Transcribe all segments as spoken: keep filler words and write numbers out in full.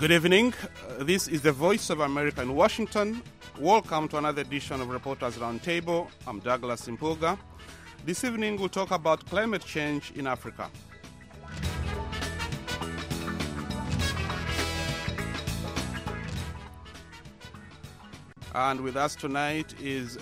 Good evening. Uh, this is the Voice of America in Washington. Welcome to another edition of Reporters Roundtable. I'm Douglas Impuga. This evening we'll talk about climate change in Africa. And with us tonight is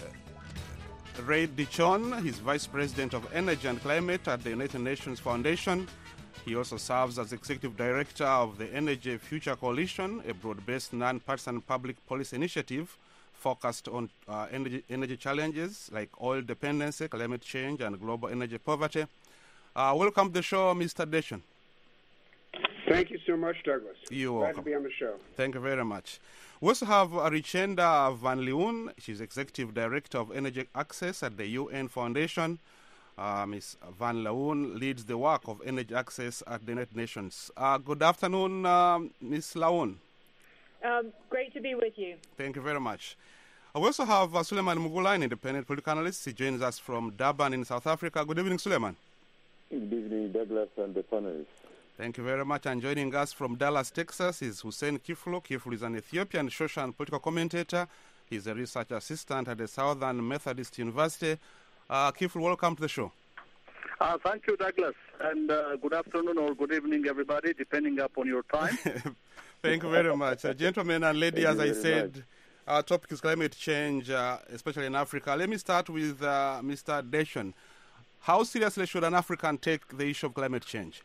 Ray Dichon. He's Vice President of Energy and Climate at the United Nations Foundation. He also serves as Executive Director of the Energy Future Coalition, a broad-based non-partisan public policy initiative focused on uh, energy, energy challenges like oil dependency, climate change, and global energy poverty. Uh, welcome to the show, Mister Dichon. Thank you so much, Douglas. You're Glad welcome. to be on the show. Thank you very much. We also have uh, Richenda Van Leeuwen. She's Executive Director of Energy Access at the U N Foundation. Uh, Miz Van Leeuwen leads the work of energy access at the United Nations. Uh, good afternoon, uh, Miz Leeuwen. Um, great to be with you. Thank you very much. Uh, we also have uh, Suleiman Mugula, an independent political analyst. He joins us from Durban in South Africa. Good evening, Suleiman. Good evening, Douglas and the panelists. Thank you very much. And joining us from Dallas, Texas is Hussein Kiflo. Kiflo is an Ethiopian social and political commentator. He's a research assistant at the Southern Methodist University. Uh, Kiflo, welcome to the show. Uh, thank you, Douglas, and uh, good afternoon or good evening, everybody, depending upon your time. Thank you very much. Uh, gentlemen and ladies, as I said, much. our topic is climate change, uh, especially in Africa. Let me start with uh, Mister Dichon. How seriously should an African take the issue of climate change?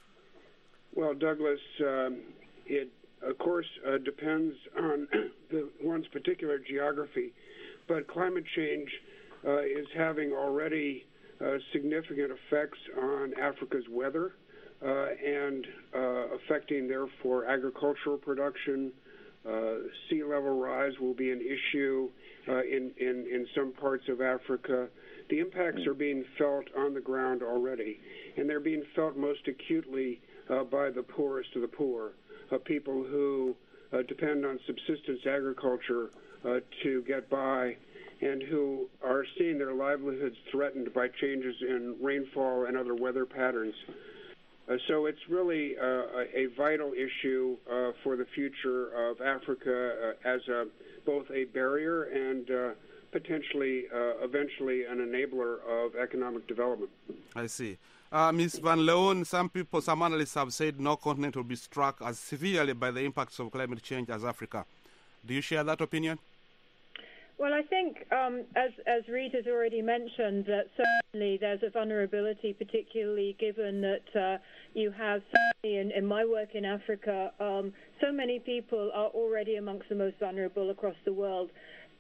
Well, Douglas, um, it, of course, uh, depends on the one's particular geography, but climate change uh, is having already uh, significant effects on Africa's weather uh, and uh, affecting, therefore, agricultural production. Uh, sea level rise will be an issue uh, in, in, in some parts of Africa. The impacts are being felt on the ground already, and they're being felt most acutely uh, by the poorest of the poor, uh, people who uh, depend on subsistence agriculture uh, to get by, and who are seeing their livelihoods threatened by changes in rainfall and other weather patterns. Uh, so it's really uh, a, a vital issue uh, for the future of Africa uh, as a, both a barrier and uh, potentially, uh, eventually, an enabler of economic development. I see. Uh, Miz Van Leeuwen, some people, some analysts have said no continent will be struck as severely by the impacts of climate change as Africa. Do you share that opinion? Well, I think, um, as, as Reed has already mentioned, that certainly there's a vulnerability, particularly given that uh, you have, certainly in, in my work in Africa, um, so many people are already amongst the most vulnerable across the world.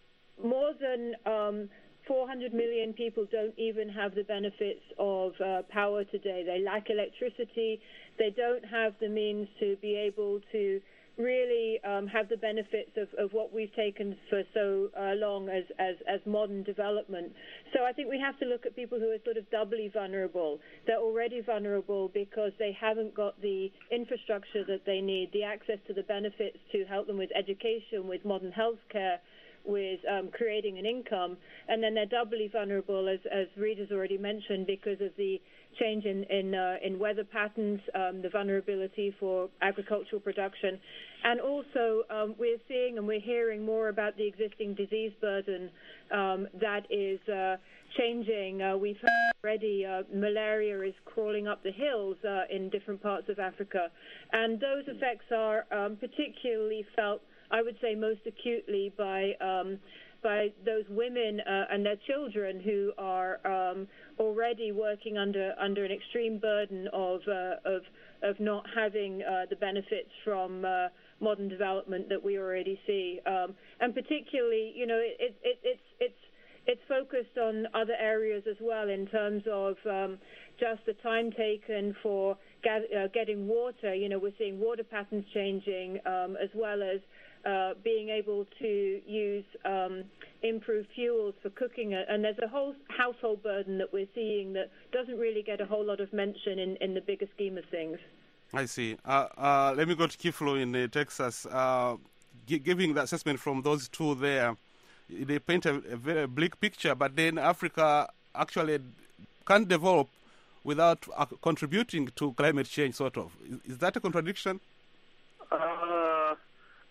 More than um, four hundred million people don't even have the benefits of uh, power today. They lack electricity. They don't have the means to be able to really um, have the benefits of, of what we've taken for so uh, long as, as, as modern development. So I think we have to look at people who are sort of doubly vulnerable. They're already vulnerable because they haven't got the infrastructure that they need, the access to the benefits to help them with education, with modern health care, with um, creating an income, and then they're doubly vulnerable, as, as Reed has already mentioned, because of the change in in, uh, in weather patterns, um, the vulnerability for agricultural production, and also um, we're seeing and we're hearing more about the existing disease burden um, that is uh, changing. Uh, we've heard already uh, malaria is crawling up the hills uh, in different parts of Africa, and those effects are um, particularly felt, I would say, most acutely by um, by those women uh, and their children who are um, already working under under an extreme burden of uh, of of not having uh, the benefits from uh, modern development that we already see, um, and particularly, you know, it, it, it's it's it's focused on other areas as well in terms of um, just the time taken for get, uh, getting water. You know, we're seeing water patterns changing um, as well as Uh, being able to use um, improved fuels for cooking. And there's a whole household burden that we're seeing that doesn't really get a whole lot of mention in, in the bigger scheme of things. I see. Uh, uh, let me go to Kiflo in uh, Texas. Uh, g- giving the assessment from those two there, they paint a, a very bleak picture, but then Africa actually can't develop without uh, contributing to climate change, sort of. Is, is that a contradiction? Uh,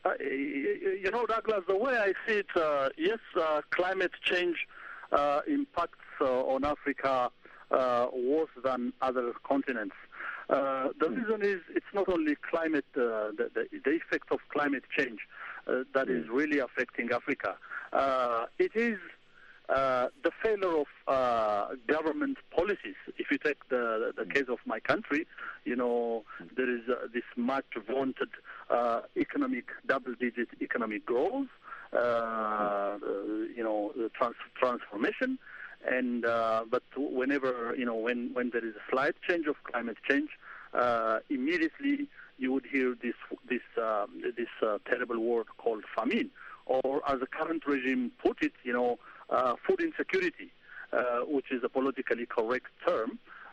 Uh, you know, Douglas, the way I see it, uh, yes, uh, climate change uh, impacts uh, on Africa uh, worse than other continents. Uh, the mm. reason is it's not only climate, uh, the, the, the effect of climate change uh, that mm. is really affecting Africa. Uh, it is uh, the failure of uh, government policies. If you take the, the case of my country, you know, there is uh, this much vaunted uh, economic, double-digit economic growth, uh, you know, trans- transformation. And uh, but whenever you know when, when there is a slight change of climate change, uh, immediately you would hear this this uh, this uh, terrible word called famine, or as the current regime put it, you know, uh, food insecurity, uh, which is a politically correct term,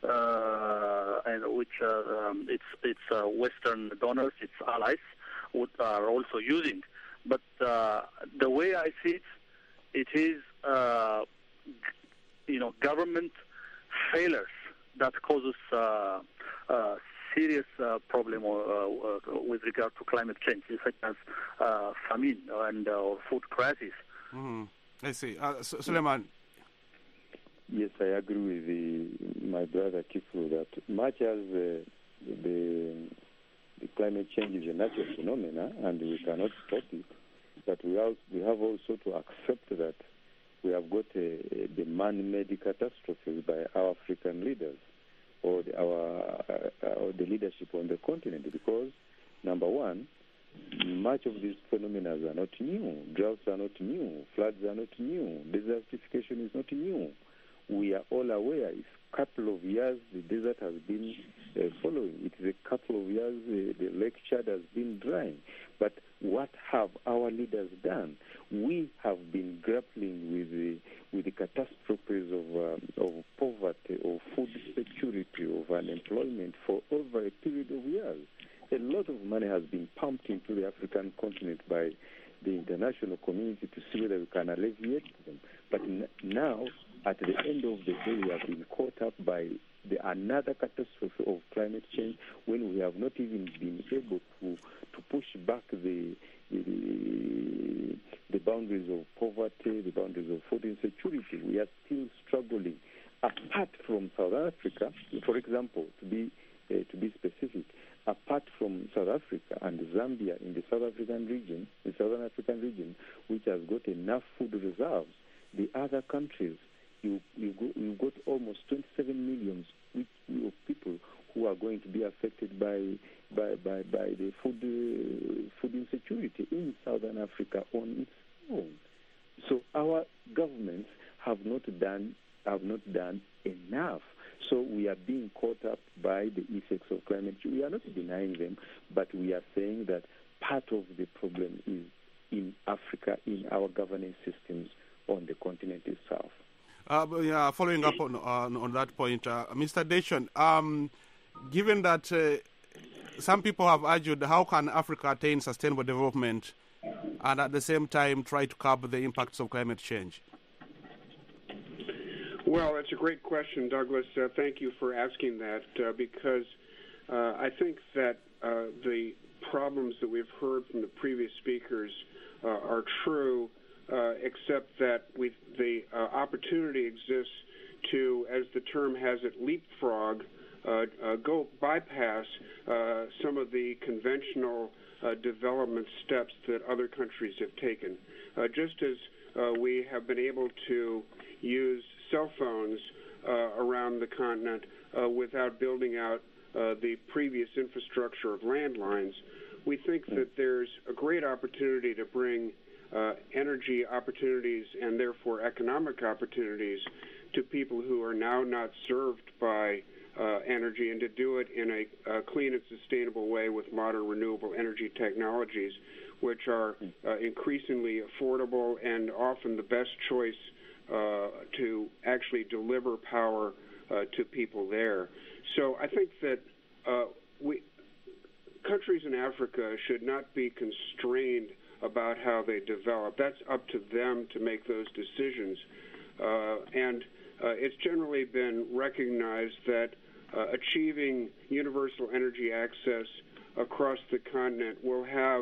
uh, and which uh, um, its its uh, Western donors, its allies, would, are also using. But uh, the way I see it, it is. Uh, you know, government failures that causes uh, uh, serious uh, problem or, uh, with regard to climate change, such as uh, famine and uh, food crisis. Mm-hmm. I see. Uh, S- Suleiman. Yes, I agree with the, my brother Kifu that much as uh, the, the climate change is a natural phenomenon and we cannot stop it, but we, also, we have also to accept that we have got a, a, the man-made catastrophes by our African leaders or the, our uh, or the leadership on the continent because, number one, much of these phenomena are not new. Droughts are not new. Floods are not new. Desertification is not new. We are all aware it's a couple of years the desert has been uh, following. It is a couple of years uh, the Lake Chad has been drying. But what have our leaders done? We have been grappling with the with the catastrophes of uh, of poverty, of food security, of unemployment for over a period of years. A lot of money has been pumped into the African continent by the international community to see whether we can alleviate them. But n- now, at the end of the day, we have been caught up by the another catastrophe of climate change when we have not even been able to to push back the the, the boundaries of poverty, the boundaries of food insecurity. We are still struggling. Apart from South Africa, for example, to be uh, to be specific, apart from South Africa and Zambia in the South African region, the Southern African region, which has got enough food reserves, the other countries, you you go, you've got almost twenty-seven million which, of people who are going to be affected by by by, by the food uh, food insecurity in Southern Africa on its own. So our governments have not done have not done enough. So we are being caught up by the effects of climate change. We are not denying them, but we are saying that part of the problem is in Africa, in our governance systems on the continent itself. Uh, yeah, following up on on, on that point, uh, Mister Deshon, um, given that uh, some people have argued, how can Africa attain sustainable development and at the same time try to curb the impacts of climate change? Well, that's a great question, Douglas. Uh, thank you for asking that, uh, because uh, I think that uh, the problems that we've heard from the previous speakers uh, are true, uh, except that we, the uh, opportunity exists to, as the term has it, leapfrog, uh, uh, go bypass uh, some of the conventional uh, development steps that other countries have taken. Uh, just as uh, we have been able to use cell phones uh, around the continent uh, without building out uh, the previous infrastructure of landlines, we think that there's a great opportunity to bring uh, energy opportunities and therefore economic opportunities to people who are now not served by uh, energy, and to do it in a uh, clean and sustainable way with modern renewable energy technologies, which are uh, increasingly affordable and often the best choice Uh, to actually deliver power uh, to people there. So I think that uh, we countries in Africa should not be constrained about how they develop. That's up to them to make those decisions. Uh, and uh, it's generally been recognized that uh, achieving universal energy access across the continent will have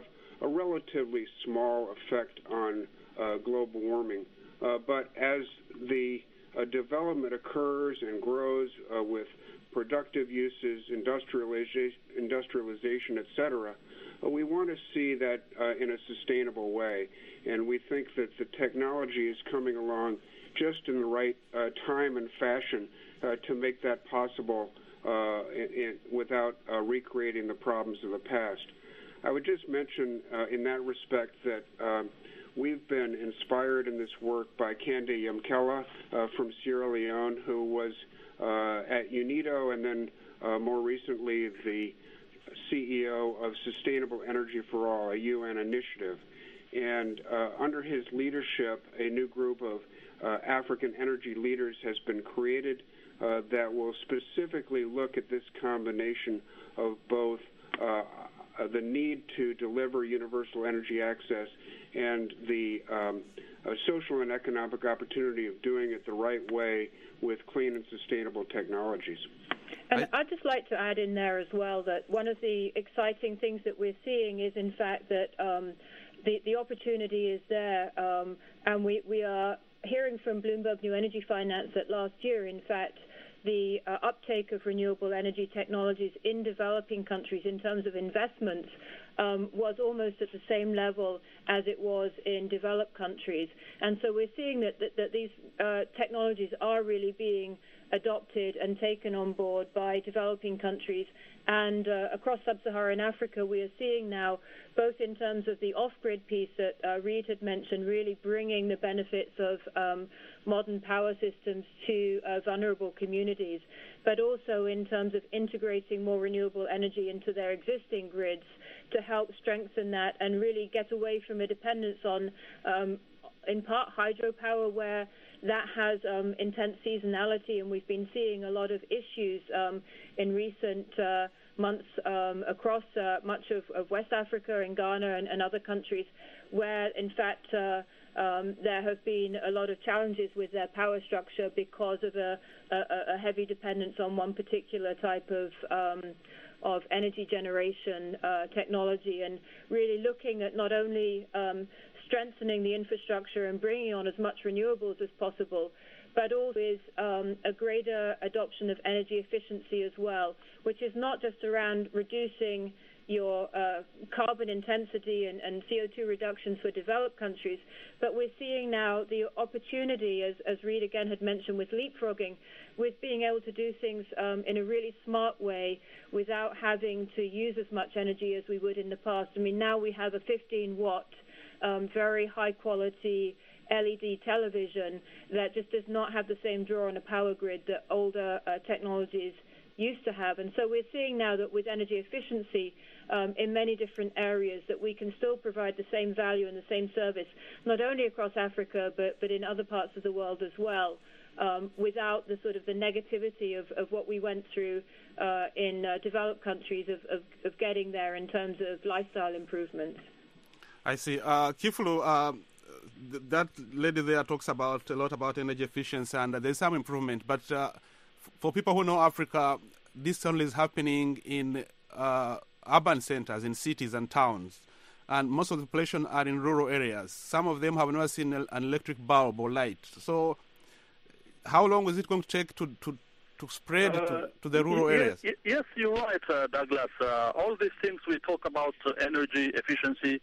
a relatively small effect on uh, global warming. Uh, but as the uh, development occurs and grows uh, with productive uses, industrialization, industrialization, et cetera, uh, we want to see that uh, in a sustainable way. And we think that the technology is coming along just in the right uh, time and fashion uh, to make that possible uh, in, in, without uh, recreating the problems of the past. I would just mention uh, in that respect that um, we've been inspired in this work by Kande Yamkela uh, from Sierra Leone, who was uh, at UNIDO and then uh, more recently the C E O of Sustainable Energy for All, a U N initiative. And uh, under his leadership, a new group of uh, African energy leaders has been created uh, that will specifically look at this combination of both uh, Uh, the need to deliver universal energy access and the um, uh, social and economic opportunity of doing it the right way with clean and sustainable technologies. And I'd just like to add in there as well that one of the exciting things that we're seeing is, in fact, that um, the, the opportunity is there, um, and we, we are hearing from Bloomberg New Energy Finance that last year, in fact, the uh, uptake of renewable energy technologies in developing countries in terms of investments um, was almost at the same level as it was in developed countries. And so we're seeing that, that, that these uh, technologies are really being adopted and taken on board by developing countries. And uh, across sub-Saharan Africa, we are seeing now, both in terms of the off-grid piece that uh, Reid had mentioned, really bringing the benefits of um, modern power systems to uh, vulnerable communities, but also in terms of integrating more renewable energy into their existing grids to help strengthen that and really get away from a dependence on, um, in part, hydropower, where that has um, intense seasonality, and we've been seeing a lot of issues um, in recent uh, months um, across uh, much of, of West Africa and Ghana and, and other countries where, in fact, uh, um, there have been a lot of challenges with their power structure because of a, a, a heavy dependence on one particular type of um, of energy generation uh, technology, and really looking at not only um, strengthening the infrastructure and bringing on as much renewables as possible, but also is um, a greater adoption of energy efficiency as well, which is not just around reducing your uh, carbon intensity and, and C O two reductions for developed countries, but we're seeing now the opportunity, as, as Reid again had mentioned, with leapfrogging, with being able to do things um, in a really smart way without having to use as much energy as we would in the past. I mean, now we have a fifteen watt, um, very high quality L E D television that just does not have the same draw on a power grid that older uh, technologies used to have. And so we're seeing now that with energy efficiency um, in many different areas that we can still provide the same value and the same service, not only across Africa, but, but in other parts of the world as well, um, without the sort of the negativity of, of what we went through uh, in uh, developed countries of, of, of getting there in terms of lifestyle improvements. I see. Uh, Kifulu, uh, th- that lady there talks about a lot about energy efficiency, and uh, there's some improvement. But uh, f- for people who know Africa, this only is happening in uh, urban centers, in cities and towns. And most of the population are in rural areas. Some of them have never seen a, an electric bulb or light. So how long is it going to take to, to, to spread uh, to, to the rural yes, areas? Yes, you're right, uh, Douglas. Uh, all these things we talk about, uh, energy efficiency,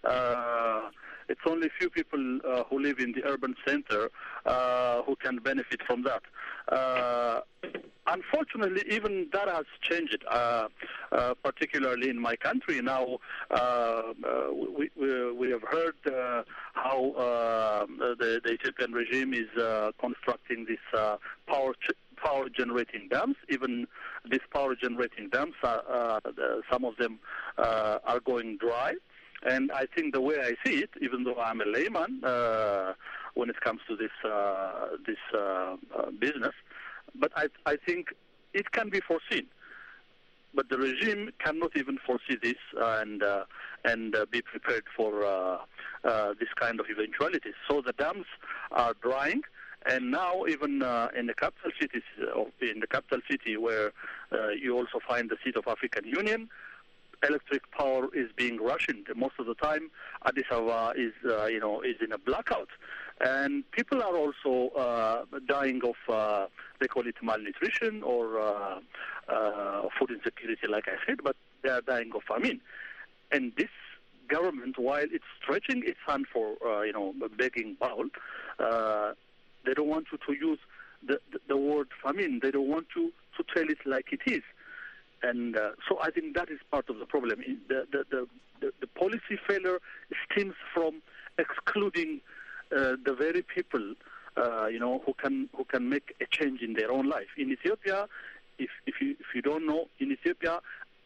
uh, it's only few people uh, who live in the urban center uh, who can benefit from that. Uh, unfortunately, even that has changed, uh, uh, particularly in my country. Now, uh, uh, we, we, we have heard uh, how uh, the, the Ethiopian regime is uh, constructing this uh, power ch- power generating dams. Even these power generating dams, are, uh, the, some of them uh, are going dry. And I think the way I see it, even though I'm a layman uh, when it comes to this uh, this uh, uh, business, but I, I think it can be foreseen. But the regime cannot even foresee this and uh, and uh, be prepared for uh, uh, this kind of eventualities. So the dams are drying. And now, even uh, in the capital cities, uh, in the capital city, where uh, you also find the seat of African Union, electric power is being rationed. Most of the time, Addis Ababa is, uh, you know, is in a blackout. And people are also uh, dying of, uh, they call it malnutrition or uh, uh, food insecurity, like I said, but they are dying of famine. And this government, while it's stretching its hand for, uh, you know, begging bowl, uh, they don't want to, to use the, the, the word famine. They don't want to, to tell it like it is. And uh, so I think that is part of the problem. The, the, the, the, the policy failure stems from excluding uh, the very people, uh, you know, who can who can make a change in their own life. In Ethiopia, if if you if you don't know, in Ethiopia,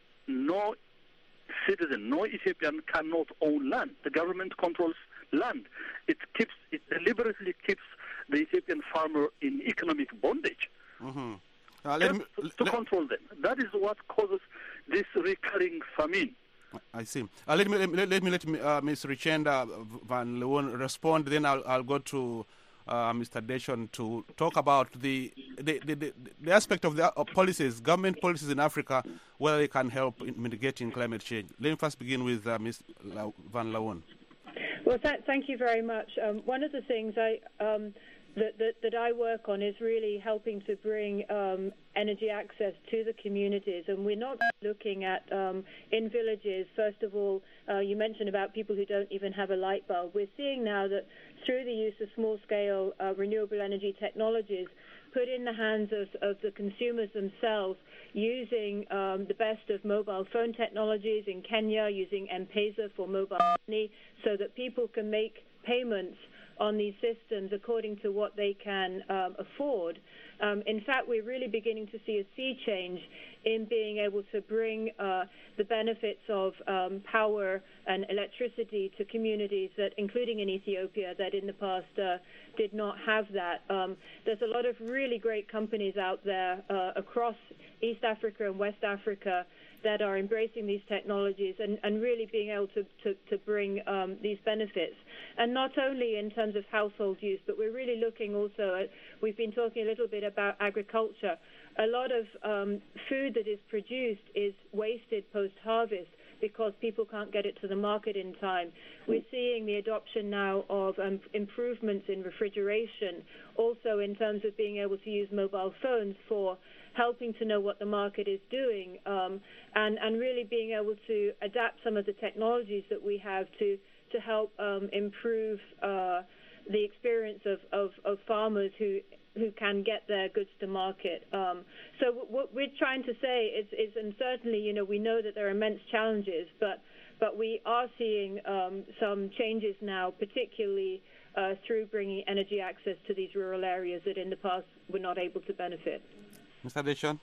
no citizen, no Ethiopian cannot own land. The government controls land. It keeps it deliberately keeps the Ethiopian farmer in economic bondage. Mm-hmm. Uh, let me, to, to let, control them. That is what causes this recurring famine. I see. Uh, let me let me let me let me, uh, Miz Richenda Van Leeuwen respond. Then I'll I'll go to uh, Mister Deshon to talk about the the, the, the, the aspect of the uh, policies, government policies in Africa, where they can help in mitigating climate change. Let me first begin with uh, Miz Van Leeuwen. Well, th- thank you very much. Um, one of the things I. Um, That, that, that I work on is really helping to bring um, energy access to the communities. And we're not looking at, um, in villages, first of all, uh, you mentioned about people who don't even have a light bulb. We're seeing now that through the use of small-scale uh, renewable energy technologies, put in the hands of, of the consumers themselves, using um, the best of mobile phone technologies in Kenya, using M-Pesa for mobile money, so that people can make payments on these systems according to what they can um, afford. Um, in fact, we're really beginning to see a sea change in being able to bring uh, the benefits of um, power and electricity to communities that, including in Ethiopia, that in the past uh, did not have that. Um, there's a lot of really great companies out there uh, across East Africa and West Africa that are embracing these technologies and, and really being able to, to, to bring um, these benefits. And not only in terms of household use, but we're really looking also at, we've been talking a little bit about agriculture. A lot of um, food that is produced is wasted post-harvest because people can't get it to the market in time. We're seeing the adoption now of um, improvements in refrigeration, also in terms of being able to use mobile phones for helping to know what the market is doing, um, and, and really being able to adapt some of the technologies that we have to, to help um, improve uh, the experience of, of, of farmers who who can get their goods to market. Um, so what we're trying to say is, is, and certainly, you know, we know that there are immense challenges, but but we are seeing um, some changes now, particularly uh, through bringing energy access to these rural areas that in the past were not able to benefit. Mister Deshon?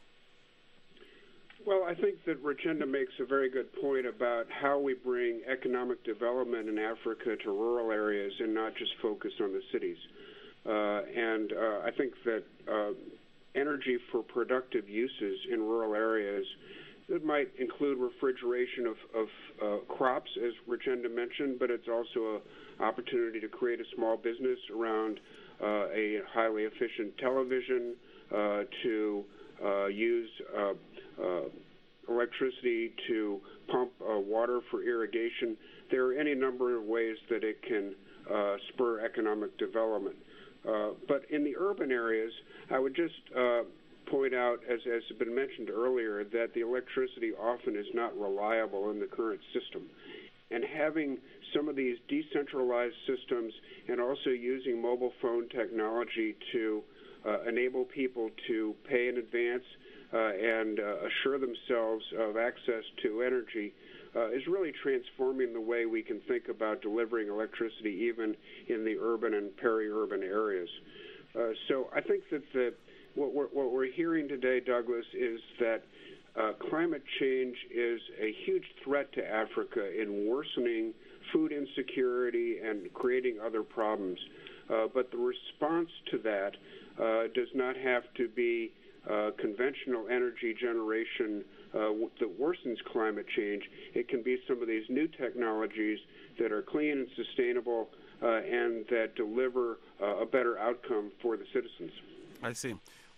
Well, I think that Richenda makes a very good point about how we bring economic development in Africa to rural areas and not just focus on the cities. Uh, and uh, I think that uh, energy for productive uses in rural areas, that might include refrigeration of, of uh, crops, as Richenda mentioned, but it's also an opportunity to create a small business around uh, a highly efficient television, uh, to uh, use uh, uh, electricity to pump uh, water for irrigation. There are any number of ways that it can uh, spur economic development. Uh, but in the urban areas, I would just uh, point out, as, as has been mentioned earlier, that the electricity often is not reliable in the current system. And having some of these decentralized systems and also using mobile phone technology to uh, enable people to pay in advance uh, and uh, assure themselves of access to energy uh, is really transforming the way we can think about delivering electricity even in the urban and peri-urban areas. Uh, so I think that the, what, we're, what we're hearing today, Douglas, is that uh, climate change is a huge threat to Africa in worsening food insecurity and creating other problems. Uh, but the response to that uh, does not have to be uh, conventional energy generation uh, that worsens climate change. It can be some of these new technologies that are clean and sustainable uh, and that deliver uh, a better outcome for the citizens. I see.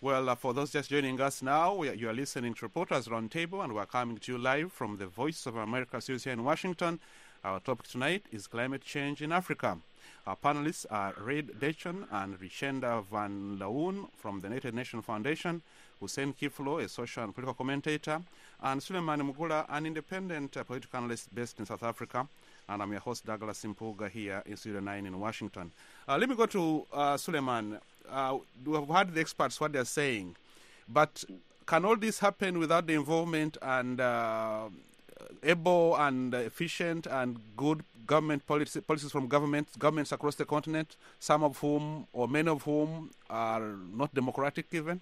Well, uh, for those just joining us now, we are, you are listening to Reporters Roundtable, and we're coming to you live from the Voice of America studios here in Washington. Our topic tonight is climate change in Africa. Our panelists are Reid Dechon and Richenda Van Leeuwen from the United Nations Foundation, Hussein Kiflo, a social and political commentator, and Suleiman Mugula, an independent uh, political analyst based in South Africa. And I'm your host, Douglas Simpuga, here in Studio nine in Washington. Uh, let me go to uh, Suleiman. Uh, we have heard the experts, what they're saying. But can all this happen without the involvement and uh, able and efficient and good government policy, policies from governments, governments across the continent, some of whom or many of whom are not democratic even?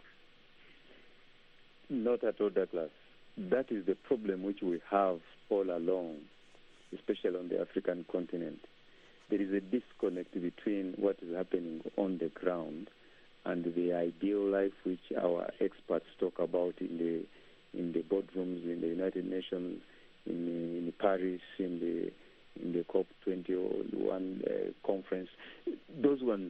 Not at all, Douglas. That is the problem which we have all along, especially on the African continent. There is a disconnect between what is happening on the ground and the ideal life which our experts talk about in the in the boardrooms in the United Nations, in, in Paris, in the in the COP twenty-one uh, conference. Those ones,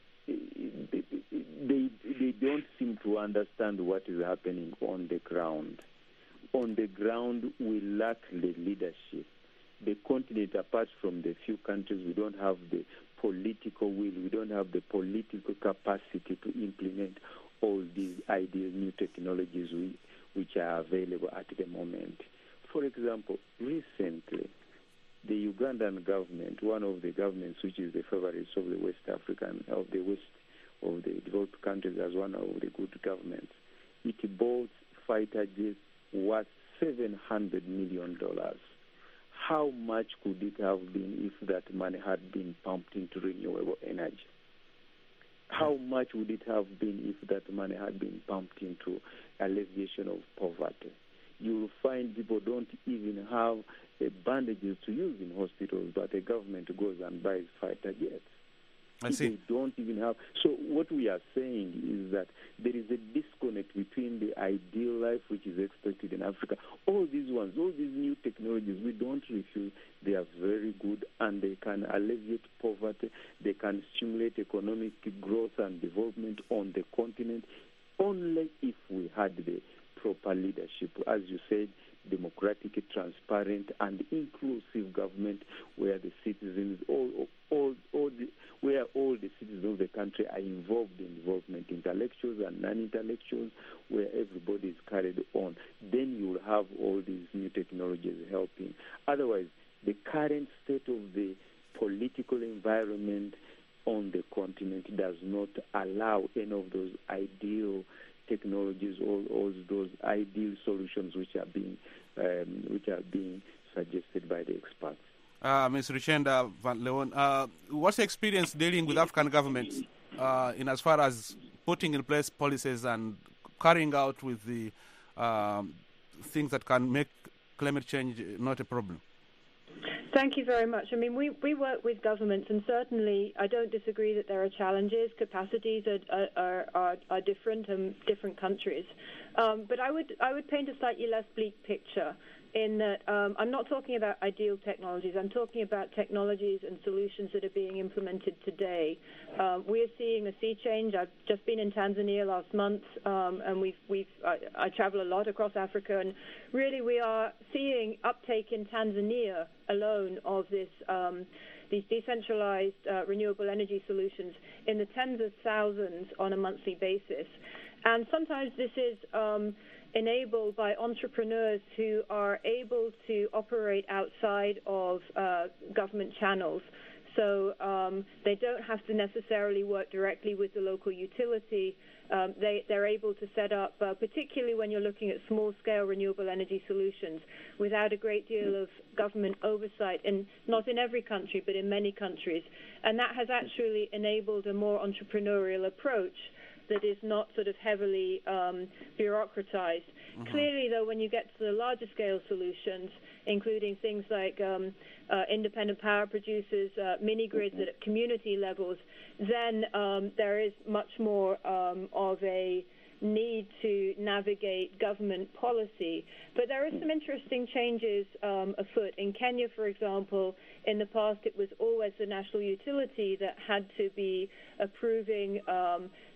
they, they they don't seem to understand what is happening on the ground. On the ground, we lack the leadership. The continent, apart from the few countries, we don't have the political will, we don't have the political capacity to implement all these ideal new technologies we, which are available at the moment. For example, recently, the Ugandan government, one of the governments which is the favorites of the West African, of the West of the developed countries as one of the good governments, it bought fighter jets worth seven hundred million dollars. How much could it have been if that money had been pumped into renewable energy? How much would it have been if that money had been pumped into alleviation of poverty? You will find people don't even have uh, bandages to use in hospitals, but the government goes and buys fighter jets. I see. They don't even have. So what we are saying is that there is a disconnect between the ideal life which is expected in Africa. All these ones, all these new technologies, we don't refuse. They are very good and they can alleviate poverty. They can stimulate economic growth and development on the continent only if we had the proper leadership. As you said, democratic, transparent, and inclusive government where the citizens, all, all, all the, where all the citizens of the country are involved in development, intellectuals and non-intellectuals, where everybody is carried on. Then you will have all these new technologies helping. Otherwise, the current state of the political environment on the continent does not allow any of those ideal technologies, all, all those ideal solutions which are being um, which are being suggested by the experts. Uh, Miz Richenda Van Leeuwen, uh, what's the experience dealing with African governments uh, in as far as putting in place policies and carrying out with the um, things that can make climate change not a problem? Thank you very much. I mean, we, we work with governments, and certainly I don't disagree that there are challenges. Capacities are are, are, are different in different countries. Um, but I would I would paint a slightly less bleak picture in that um, I'm not talking about ideal technologies. I'm talking about technologies and solutions that are being implemented today. Um, we are seeing a sea change. I've just been in Tanzania last month, um, and we've we've I, I travel a lot across Africa, and really we are seeing uptake in Tanzania alone of this um, these decentralized uh, renewable energy solutions in the tens of thousands on a monthly basis. And sometimes this is um, enabled by entrepreneurs who are able to operate outside of uh, government channels. So um, they don't have to necessarily work directly with the local utility. Um, they, they're able to set up, uh, particularly when you're looking at small-scale renewable energy solutions, without a great deal of government oversight, and not in every country, but in many countries. And that has actually enabled a more entrepreneurial approach that is not sort of heavily um, bureaucratized. Mm-hmm. Clearly, though, when you get to the larger scale solutions, including things like um, uh, independent power producers, uh, mini-grids at community levels, then um, there is much more um, of a need to navigate government policy. But there are some interesting changes um, afoot. In Kenya, for example, in the past it was always the national utility that had to be approving um,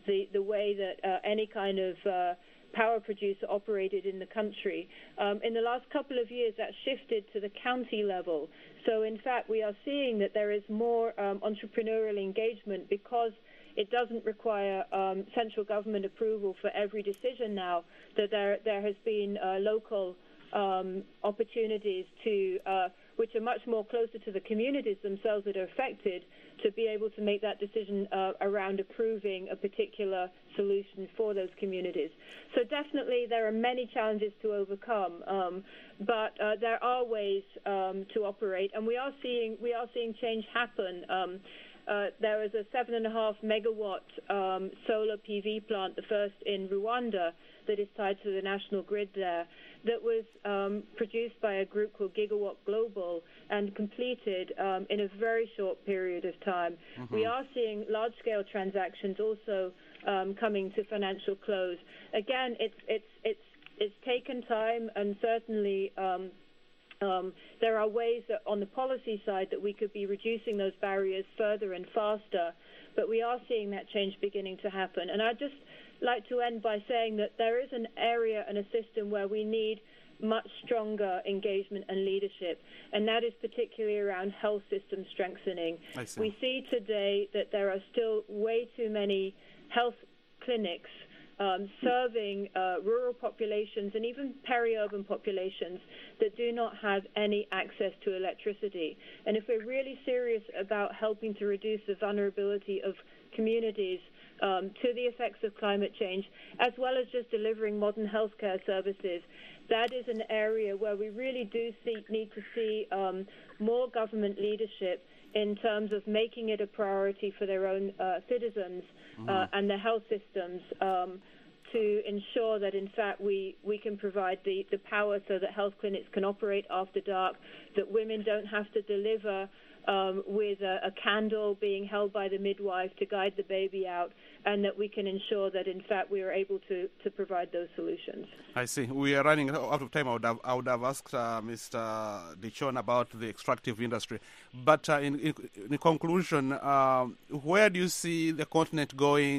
the, the way that uh, any kind of uh, power producer operated in the country. Um, in the last couple of years, that shifted to the county level. So, in fact, we are seeing that there is more um, entrepreneurial engagement because it doesn't require um, central government approval for every decision now, that there, there has been uh, local um, opportunities to, uh, which are much more closer to the communities themselves that are affected, to be able to make that decision uh, around approving a particular solution for those communities. So definitely there are many challenges to overcome, um, but uh, there are ways um, to operate, and we are seeing we are seeing change happen. Um, uh, there is a seven and a half megawatt um, solar P V plant, the first in Rwanda, that is tied to the national grid there, that was um, produced by a group called Gigawatt Global and completed um, in a very short period of time. Mm-hmm. We are seeing large-scale transactions also um, coming to financial close. Again, it's it's it's it's taken time, and certainly um, um, there are ways that on the policy side that we could be reducing those barriers further and faster. But we are seeing that change beginning to happen, and I just like to end by saying that there is an area and a system where we need much stronger engagement and leadership, and that is particularly around health system strengthening. We see today that there are still way too many health clinics um, serving uh, rural populations and even peri-urban populations that do not have any access to electricity. And if we're really serious about helping to reduce the vulnerability of communities Um, to the effects of climate change, as well as just delivering modern healthcare services, that is an area where we really do see, need to see um, more government leadership in terms of making it a priority for their own uh, citizens mm-hmm. uh, and their health systems um, to ensure that, in fact, we, we can provide the, the power so that health clinics can operate after dark, that women don't have to deliver Um, with a, a candle being held by the midwife to guide the baby out, and that we can ensure that, in fact, we are able to, to provide those solutions. I see. We are running out of time. I would have, I would have asked uh, Mister Dichon about the extractive industry. But uh, in, in, in conclusion, uh, where do you see the continent going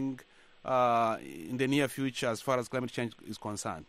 uh, in the near future as far as climate change is concerned?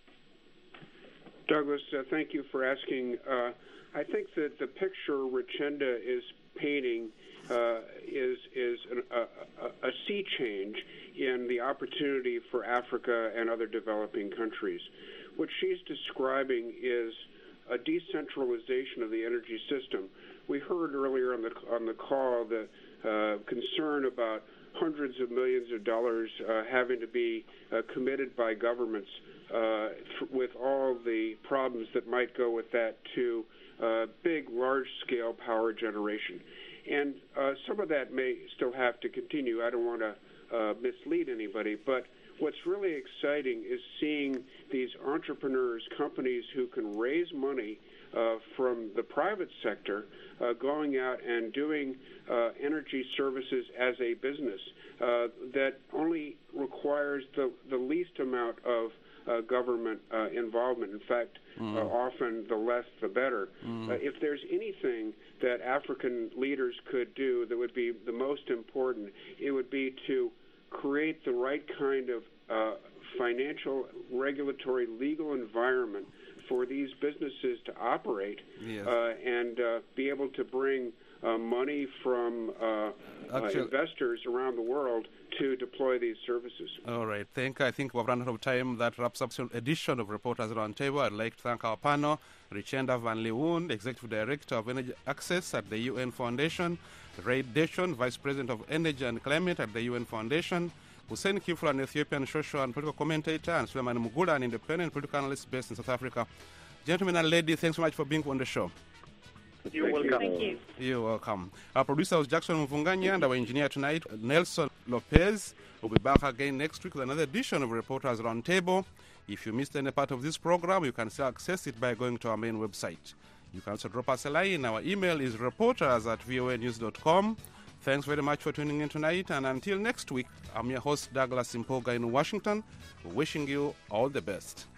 Douglas, uh, thank you for asking. Uh, I think that the picture Richenda is painting uh, is is an, a, a, a sea change in the opportunity for Africa and other developing countries. What she's describing is a decentralization of the energy system. We heard earlier on the on the call the uh, concern about hundreds of millions of dollars uh, having to be uh, committed by governments uh, f- with all the problems that might go with that to Uh, big, large-scale power generation. And uh, some of that may still have to continue. I don't want to uh, mislead anybody, but what's really exciting is seeing these entrepreneurs, companies who can raise money uh, from the private sector uh, going out and doing uh, energy services as a business uh, that only requires the, the least amount of Uh, government uh, involvement. In fact, mm. uh, often the less the better. Mm. Uh, if there's anything that African leaders could do that would be the most important, it would be to create the right kind of uh, financial, regulatory, legal environment for these businesses to operate yes. uh, and uh, be able to bring uh, money from uh, uh, investors around the world to deploy these services. All right. Thank, I think we've run out of time. That wraps up some edition of Reporters Roundtable. I'd like to thank our panel, Richenda Van Leeuwen, Executive Director of Energy Access at the U N Foundation, Ray Dichon, Vice President of Energy and Climate at the U N Foundation, Hussein Kiflu, an Ethiopian social and political commentator, and Suleiman Mugula, an independent political analyst based in South Africa. Gentlemen and ladies, thanks so much for being on the show. You're welcome. Thank you. You're welcome. Our producer was Jackson Mvunganya, and our engineer tonight, Nelson Lopez. We'll be back again next week with another edition of Reporters Roundtable. If you missed any part of this program, you can still access it by going to our main website. You can also drop us a line. Our email is reporters at voa news dot com. Thanks very much for tuning in tonight, and until next week, I'm your host, Douglas Impoga in Washington, wishing you all the best.